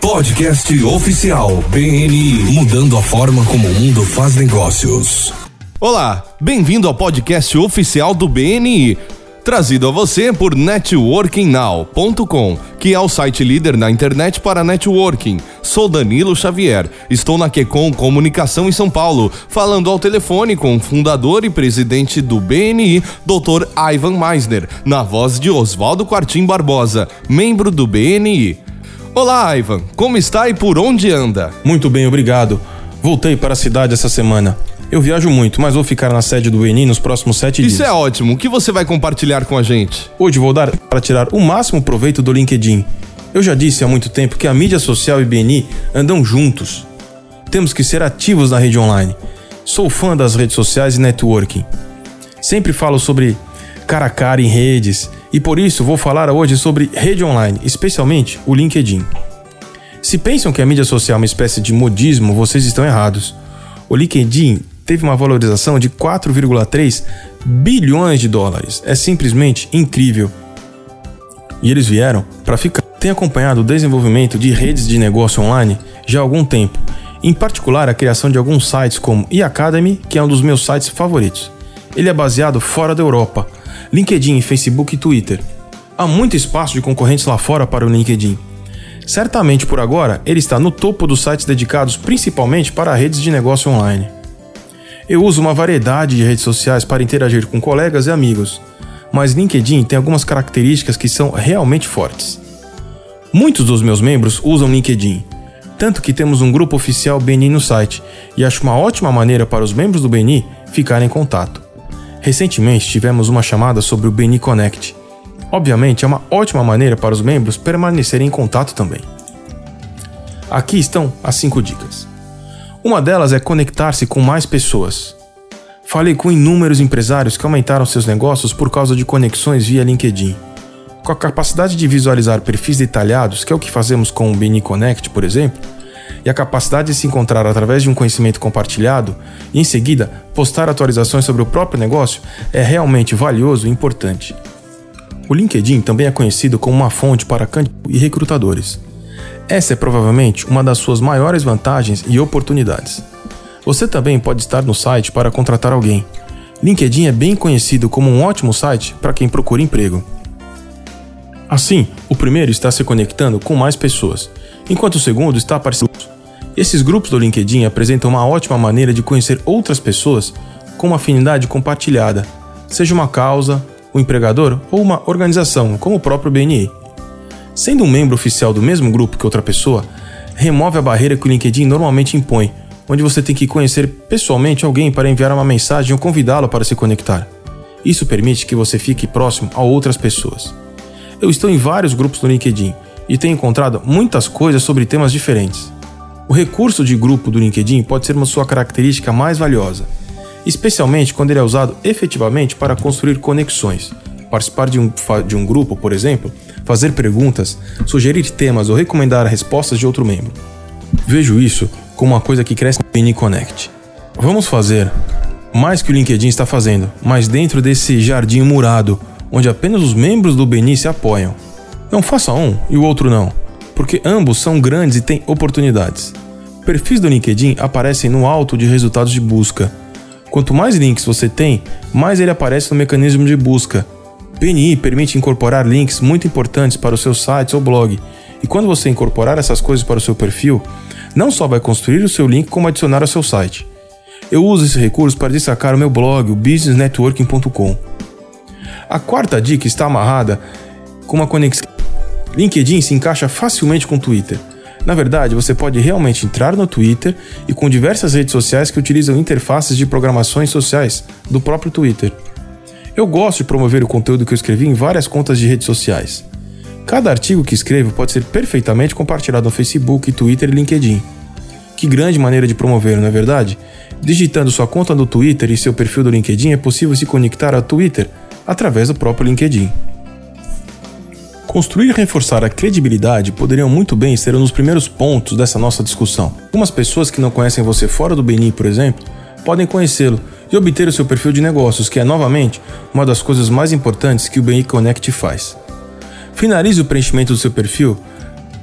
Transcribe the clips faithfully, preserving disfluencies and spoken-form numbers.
Podcast oficial B N I, mudando a forma como o mundo faz negócios. Olá, bem-vindo ao podcast oficial do B N I, trazido a você por networking now ponto com, que é o site líder na internet para networking. Sou Danilo Xavier, estou na Quecom Comunicação em São Paulo, falando ao telefone com o fundador e presidente do B N I, doutor Ivan Meisner, na voz de Oswaldo Quartim Barbosa, membro do B N I. Olá, Ivan, como está e por onde anda? Muito bem, obrigado. Voltei para a cidade essa semana. Eu viajo muito, mas vou ficar na sede do B N I nos próximos sete dias. Isso é ótimo. O que você vai compartilhar com a gente? Hoje vou dar para tirar o máximo proveito do LinkedIn. Eu já disse há muito tempo que a mídia social e B N I andam juntos. Temos que ser ativos na rede online. Sou fã das redes sociais e networking. Sempre falo sobre cara a cara em redes e por isso vou falar hoje sobre rede online, especialmente o LinkedIn. Se pensam que a mídia social é uma espécie de modismo, vocês estão errados. O LinkedIn teve uma valorização de quatro vírgula três bilhões de dólares. É simplesmente incrível. E eles vieram para ficar. Tenho acompanhado o desenvolvimento de redes de negócio online já há algum tempo. Em particular, a criação de alguns sites como eAcademy, que é um dos meus sites favoritos. Ele é baseado fora da Europa. LinkedIn, Facebook e Twitter. Há muito espaço de concorrentes lá fora para o LinkedIn. Certamente por agora, ele está no topo dos sites dedicados principalmente para redes de negócio online. Eu uso uma variedade de redes sociais para interagir com colegas e amigos, mas LinkedIn tem algumas características que são realmente fortes. Muitos dos meus membros usam LinkedIn, tanto que temos um grupo oficial B N I no site e acho uma ótima maneira para os membros do B N I ficarem em contato. Recentemente tivemos uma chamada sobre o B N I Connect. Obviamente é uma ótima maneira para os membros permanecerem em contato também. Aqui estão as cinco dicas. Uma delas é conectar-se com mais pessoas. Falei com inúmeros empresários que aumentaram seus negócios por causa de conexões via LinkedIn. Com a capacidade de visualizar perfis detalhados, que é o que fazemos com o B N I Connect, por exemplo, e a capacidade de se encontrar através de um conhecimento compartilhado e, em seguida, postar atualizações sobre o próprio negócio é realmente valioso e importante. O LinkedIn também é conhecido como uma fonte para candidatos e recrutadores. Essa é provavelmente uma das suas maiores vantagens e oportunidades. Você também pode estar no site para contratar alguém. LinkedIn é bem conhecido como um ótimo site para quem procura emprego. Assim, o primeiro está se conectando com mais pessoas, enquanto o segundo está aparecendo. Esses grupos do LinkedIn apresentam uma ótima maneira de conhecer outras pessoas com uma afinidade compartilhada, seja uma causa, um empregador ou uma organização, como o próprio B N I. Sendo um membro oficial do mesmo grupo que outra pessoa, remove a barreira que o LinkedIn normalmente impõe, onde você tem que conhecer pessoalmente alguém para enviar uma mensagem ou convidá-lo para se conectar. Isso permite que você fique próximo a outras pessoas. Eu estou em vários grupos no LinkedIn e tenho encontrado muitas coisas sobre temas diferentes. O recurso de grupo do LinkedIn pode ser uma sua característica mais valiosa, especialmente quando ele é usado efetivamente para construir conexões. Participar de um, de um grupo, por exemplo, fazer perguntas, sugerir temas ou recomendar respostas de outro membro. Vejo isso como uma coisa que cresce no B N I Connect. Vamos fazer mais que o LinkedIn está fazendo, mas dentro desse jardim murado, onde apenas os membros do B N I se apoiam. Não faça um e o outro não, porque ambos são grandes e têm oportunidades. Perfis do LinkedIn aparecem no alto de resultados de busca. Quanto mais links você tem, mais ele aparece no mecanismo de busca. B N I permite incorporar links muito importantes para os seus sites ou blog, e quando você incorporar essas coisas para o seu perfil, não só vai construir o seu link, como adicionar ao seu site. Eu uso esse recurso para destacar o meu blog, o business networking ponto com. A quarta dica está amarrada com uma conexão. LinkedIn se encaixa facilmente com o Twitter. Na verdade, você pode realmente entrar no Twitter e com diversas redes sociais que utilizam interfaces de programações sociais do próprio Twitter. Eu gosto de promover o conteúdo que eu escrevi em várias contas de redes sociais. Cada artigo que escrevo pode ser perfeitamente compartilhado no Facebook, Twitter e LinkedIn. Que grande maneira de promover, não é verdade? Digitando sua conta no Twitter e seu perfil do LinkedIn é possível se conectar ao Twitter através do próprio LinkedIn. Construir e reforçar a credibilidade poderiam muito bem ser um dos primeiros pontos dessa nossa discussão. Algumas pessoas que não conhecem você fora do B N I, por exemplo, podem conhecê-lo e obter o seu perfil de negócios, que é, novamente, uma das coisas mais importantes que o B N I Connect faz. Finalize o preenchimento do seu perfil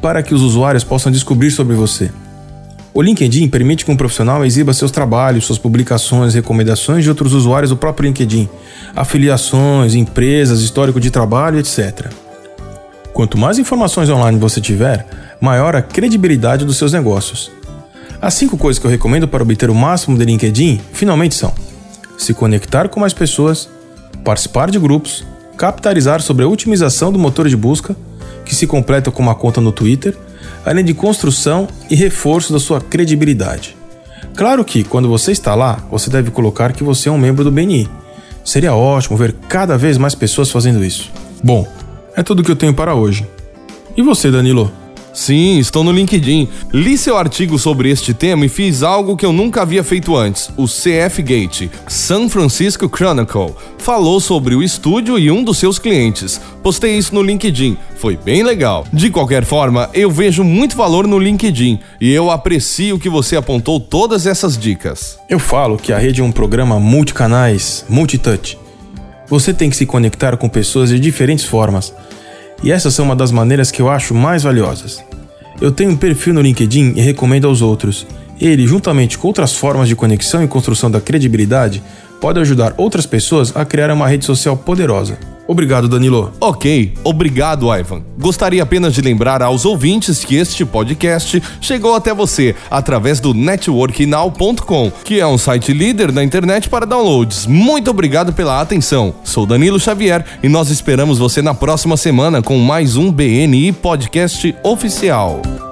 para que os usuários possam descobrir sobre você. O LinkedIn permite que um profissional exiba seus trabalhos, suas publicações, recomendações de outros usuários do próprio LinkedIn, afiliações, empresas, histórico de trabalho, etcétera. Quanto mais informações online você tiver, maior a credibilidade dos seus negócios. As cinco coisas que eu recomendo para obter o máximo de LinkedIn, finalmente são: se conectar com mais pessoas, participar de grupos, capitalizar sobre a otimização do motor de busca, que se completa com uma conta no Twitter, além de construção e reforço da sua credibilidade. Claro que, quando você está lá, você deve colocar que você é um membro do B N I. Seria ótimo ver cada vez mais pessoas fazendo isso. Bom, é tudo que eu tenho para hoje. E você, Danilo? Sim, estou no LinkedIn. Li seu artigo sobre este tema e fiz algo que eu nunca havia feito antes. O C F Gate, San Francisco Chronicle, falou sobre o estúdio e um dos seus clientes. Postei isso no LinkedIn, foi bem legal. De qualquer forma, eu vejo muito valor no LinkedIn e eu aprecio que você apontou todas essas dicas. Eu falo que a rede é um programa multicanais, multitouch. Você tem que se conectar com pessoas de diferentes formas. E essas são uma das maneiras que eu acho mais valiosas. Eu tenho um perfil no LinkedIn e recomendo aos outros. Ele, juntamente com outras formas de conexão e construção da credibilidade, pode ajudar outras pessoas a criar uma rede social poderosa. Obrigado, Danilo. Ok, obrigado, Ivan. Gostaria apenas de lembrar aos ouvintes que este podcast chegou até você através do network now ponto com, que é um site líder na internet para downloads. Muito obrigado pela atenção. Sou Danilo Xavier e nós esperamos você na próxima semana com mais um B N I Podcast Oficial.